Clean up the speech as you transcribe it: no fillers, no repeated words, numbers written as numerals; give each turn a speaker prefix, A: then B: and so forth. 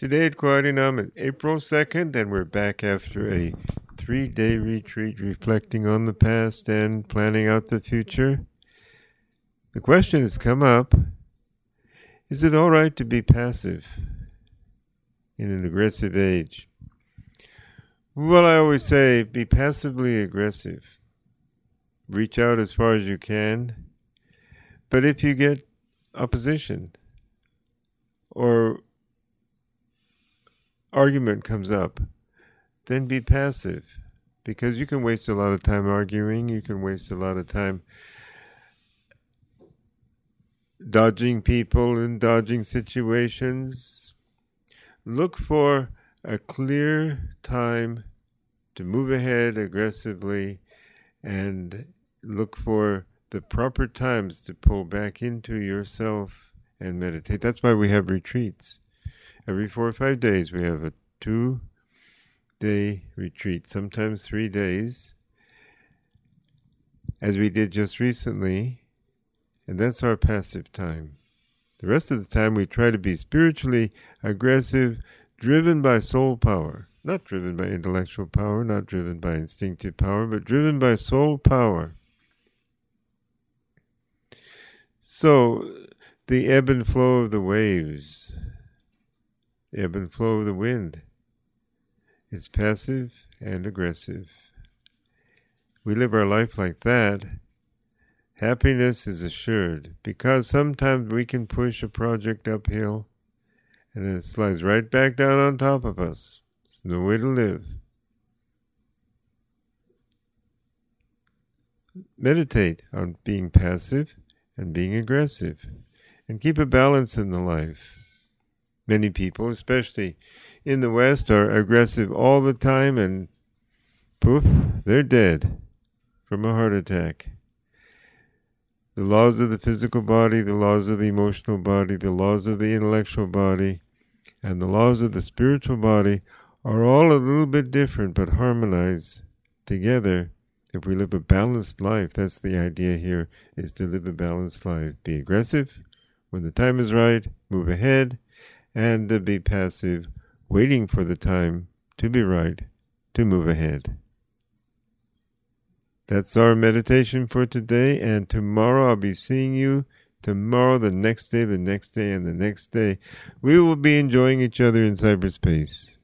A: Today at Quadrinum is April 2nd, and we're back after a 3-day retreat reflecting on the past and planning out the future. The question has come up, is it all right to be passive in an aggressive age? Well, I always say be passively aggressive. Reach out as far as you can, but if you get opposition or argument comes up, then be passive, because you can waste a lot of time arguing. You can waste a lot of time dodging people and dodging situations. Look for a clear time to move ahead aggressively, and look for the proper times to pull back into yourself and meditate. That's why we have retreats. Every 4 or 5 days, we have a 2-day retreat, sometimes 3 days, as we did just recently, and that's our passive time. The rest of the time, we try to be spiritually aggressive, driven by soul power, not driven by intellectual power, not driven by instinctive power, but driven by soul power. So, the ebb and flow of the waves, the ebb and flow of the wind, is passive and aggressive. We live our life like that. Happiness is assured, because sometimes we can push a project uphill and then it slides right back down on top of us. It's no way to live. Meditate on being passive and being aggressive, and keep a balance in the life. Many people, especially in the West, are aggressive all the time, and poof, they're dead from a heart attack. The laws of the physical body, the laws of the emotional body, the laws of the intellectual body, and the laws of the spiritual body are all a little bit different, but harmonize together if we live a balanced life. That's the idea here, is to live a balanced life. Be aggressive when the time is right, move ahead, and to be passive, waiting for the time to be right to move ahead. That's our meditation for today, and tomorrow I'll be seeing you. Tomorrow, the next day, and the next day. We will be enjoying each other in cyberspace.